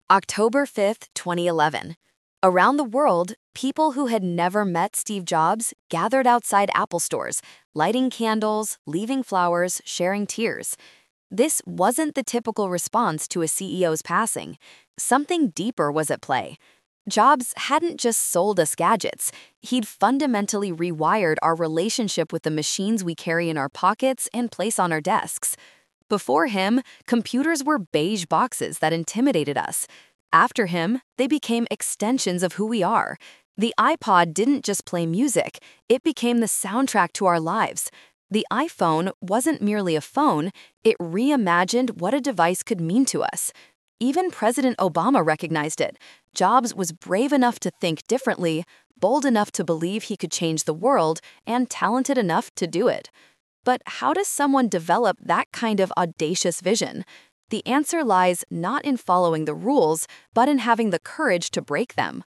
October 5th, 2011. Around the world, people who had never met Steve Jobs gathered outside Apple stores, lighting candles, leaving flowers, sharing tears. This wasn't the typical response to a CEO's passing. Something deeper was at play. Jobs hadn't just sold us gadgets, he'd fundamentally rewired our relationship with the machines we carry in our pockets and place on our desks. Before him, computers were beige boxes that intimidated us. After him, they became extensions of who we are. The iPod didn't just play music, it became the soundtrack to our lives. The iPhone wasn't merely a phone, it reimagined what a device could mean to us. Even President Obama recognized it. Jobs was brave enough to think differently, bold enough to believe he could change the world, and talented enough to do it. But how does someone develop that kind of audacious vision? The answer lies not in following the rules, but in having the courage to break them.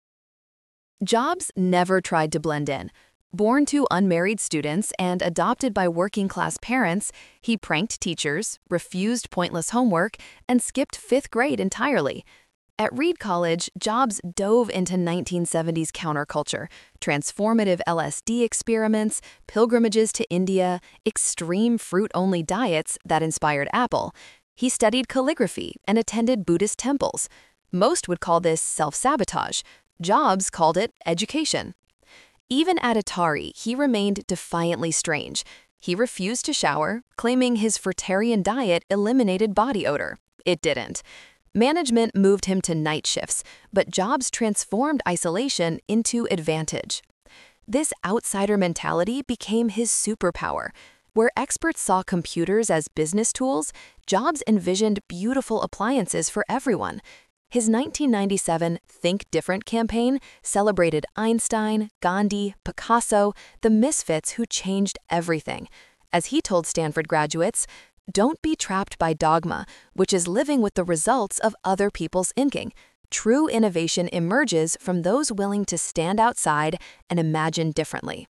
Jobs never tried to blend in. Born to unmarried students and adopted by working-class parents, he pranked teachers, refused pointless homework, and skipped 5th grade entirely. At Reed College, Jobs dove into 1970s counterculture, transformative LSD experiments, pilgrimages to India, extreme fruit-only diets that inspired Apple. He studied calligraphy and attended Buddhist temples. Most would call this self-sabotage. Jobs called it education. Even at Atari, he remained defiantly strange. He refused to shower, claiming his fruitarian diet eliminated body odor. It didn't. Management moved him to night shifts, but Jobs transformed isolation into advantage. This outsider mentality became his superpower. Where experts saw computers as business tools, Jobs envisioned beautiful appliances for everyone. His 1997 Think Different campaign celebrated Einstein, Gandhi, Picasso, the misfits who changed everything. As he told Stanford graduates, "Don't be trapped by dogma, which is living with the results of other people's thinking. True innovation emerges from those willing to stand outside and imagine differently."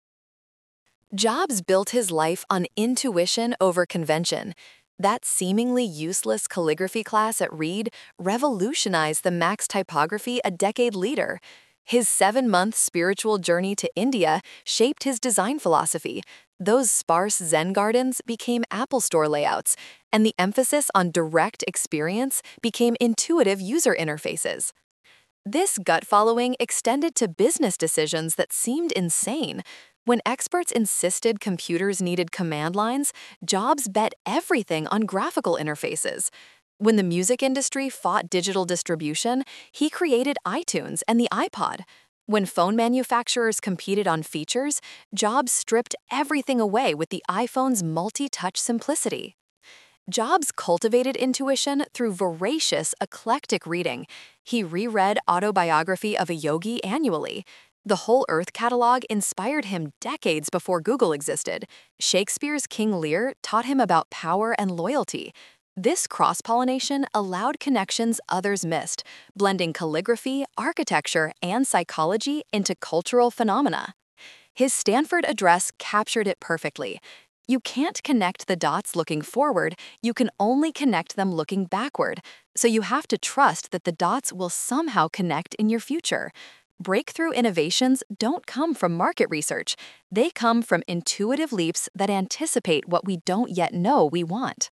Jobs built his life on intuition over convention. That seemingly useless calligraphy class at Reed revolutionized the Max typography a decade later. His 7-month spiritual journey to India shaped his design philosophy. Those sparse Zen gardens became Apple Store layouts, and the emphasis on direct experience became intuitive user interfaces. This gut following extended to business decisions that seemed insane. When experts insisted computers needed command lines, Jobs bet everything on graphical interfaces. When the music industry fought digital distribution, he created iTunes and the iPod. When phone manufacturers competed on features, Jobs stripped everything away with the iPhone's multi-touch simplicity. Jobs cultivated intuition through voracious, eclectic reading. He reread Autobiography of a Yogi annually. The Whole Earth catalog inspired him decades before Google existed. Shakespeare's King Lear taught him about power and loyalty. This cross-pollination allowed connections others missed, blending calligraphy, architecture, and psychology into cultural phenomena. His Stanford address captured it perfectly. You can't connect the dots looking forward, you can only connect them looking backward, so you have to trust that the dots will somehow connect in your future. Breakthrough innovations don't come from market research, they come from intuitive leaps that anticipate what we don't yet know we want.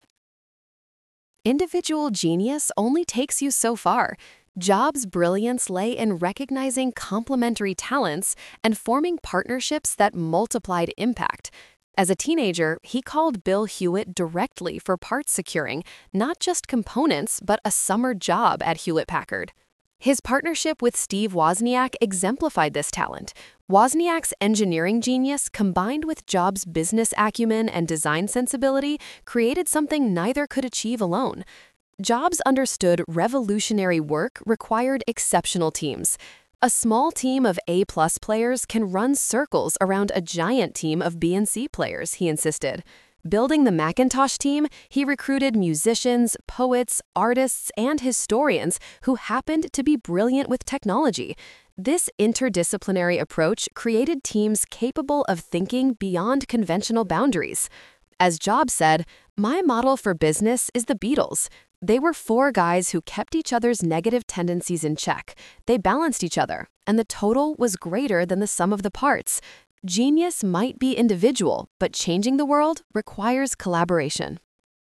Individual genius only takes you so far. Jobs' brilliance lay in recognizing complementary talents and forming partnerships that multiplied impact. As a teenager, he called Bill Hewitt directly for parts securing, not just components, but a summer job at Hewlett-Packard. His partnership with Steve Wozniak exemplified this talent. Wozniak's engineering genius combined with Jobs' business acumen and design sensibility created something neither could achieve alone. Jobs understood revolutionary work required exceptional teams. A small team of A+ players can run circles around a giant team of B and C players, he insisted. Building the Macintosh team, he recruited musicians, poets, artists, and historians who happened to be brilliant with technology. This interdisciplinary approach created teams capable of thinking beyond conventional boundaries. As Jobs said, "My model for business is the Beatles. They were four guys who kept each other's negative tendencies in check. They balanced each other, and the total was greater than the sum of the parts. Genius might be individual, but changing the world requires collaboration.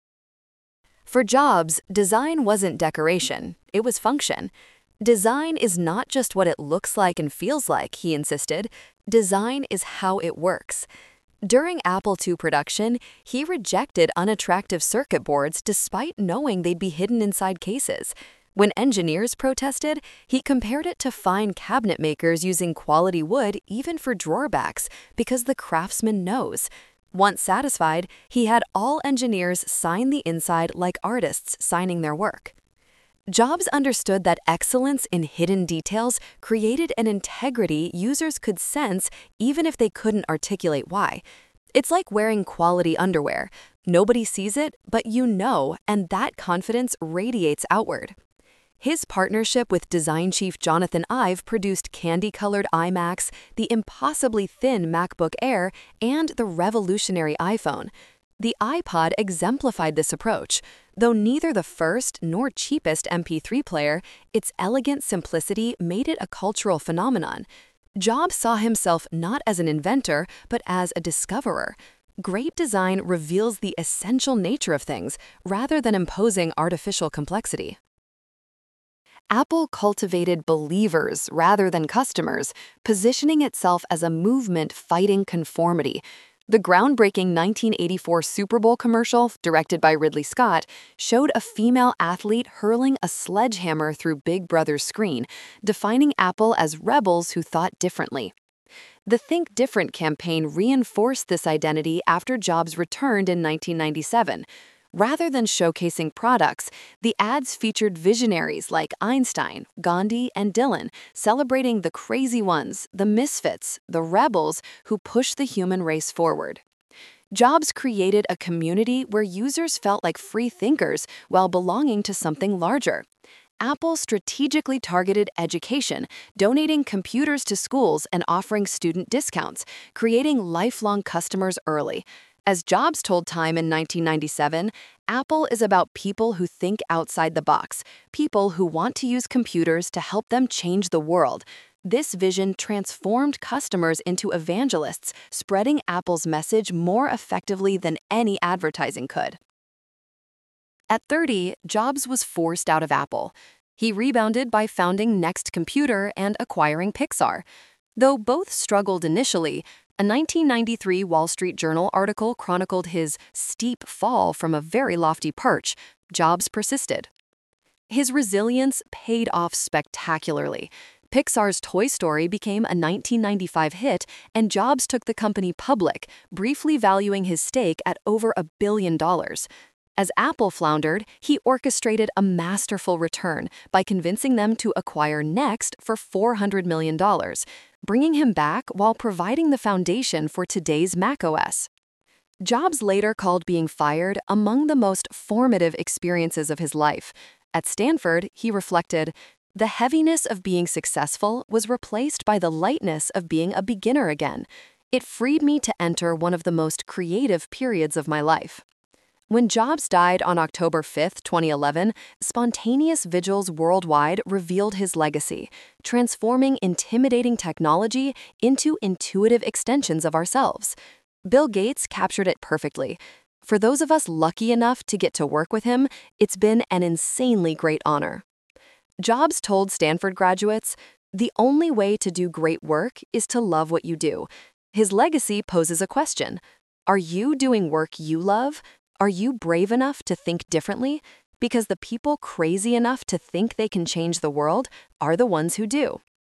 For Jobs, design wasn't decoration, it was function. Design is not just what it looks like and feels like, he insisted. Design is how it works. During Apple II production, he rejected unattractive circuit boards despite knowing they'd be hidden inside cases. When engineers protested, he compared it to fine cabinet makers using quality wood even for drawer backs because the craftsman knows. Once satisfied, he had all engineers sign the inside like artists signing their work. Jobs understood that excellence in hidden details created an integrity users could sense even if they couldn't articulate why. It's like wearing quality underwear. Nobody sees it, but you know, and that confidence radiates outward. His partnership with design chief Jonathan Ive produced candy-colored iMacs, the impossibly thin MacBook Air, and the revolutionary iPhone. The iPod exemplified this approach. Though neither the first nor cheapest MP3 player, its elegant simplicity made it a cultural phenomenon. Jobs saw himself not as an inventor, but as a discoverer. Great design reveals the essential nature of things, rather than imposing artificial complexity. Apple cultivated believers rather than customers, positioning itself as a movement fighting conformity. The groundbreaking 1984 Super Bowl commercial, directed by Ridley Scott, showed a female athlete hurling a sledgehammer through Big Brother's screen, defining Apple as rebels who thought differently. The Think Different campaign reinforced this identity after Jobs returned in 1997. Rather than showcasing products, the ads featured visionaries like Einstein, Gandhi, and Dylan, celebrating the crazy ones, the misfits, the rebels who push the human race forward. Jobs created a community where users felt like free thinkers while belonging to something larger. Apple strategically targeted education, donating computers to schools and offering student discounts, creating lifelong customers early. As Jobs told Time in 1997, Apple is about people who think outside the box, people who want to use computers to help them change the world. This vision transformed customers into evangelists, spreading Apple's message more effectively than any advertising could. At 30, Jobs was forced out of Apple. He rebounded by founding Next Computer and acquiring Pixar. Though both struggled initially, a 1993 Wall Street Journal article chronicled his steep fall from a very lofty perch. Jobs persisted. His resilience paid off spectacularly. Pixar's Toy Story became a 1995 hit, and Jobs took the company public, briefly valuing his stake at over $1 billion. As Apple floundered, he orchestrated a masterful return by convincing them to acquire Next for $400 million, bringing him back while providing the foundation for today's macOS. Jobs later called being fired among the most formative experiences of his life. At Stanford, he reflected, "The heaviness of being successful was replaced by the lightness of being a beginner again. It freed me to enter one of the most creative periods of my life." When Jobs died on October 5, 2011, spontaneous vigils worldwide revealed his legacy, transforming intimidating technology into intuitive extensions of ourselves. Bill Gates captured it perfectly. For those of us lucky enough to get to work with him, it's been an insanely great honor. Jobs told Stanford graduates, "The only way to do great work is to love what you do." His legacy poses a question. Are you doing work you love? Are you brave enough to think differently? Because the people crazy enough to think they can change the world are the ones who do.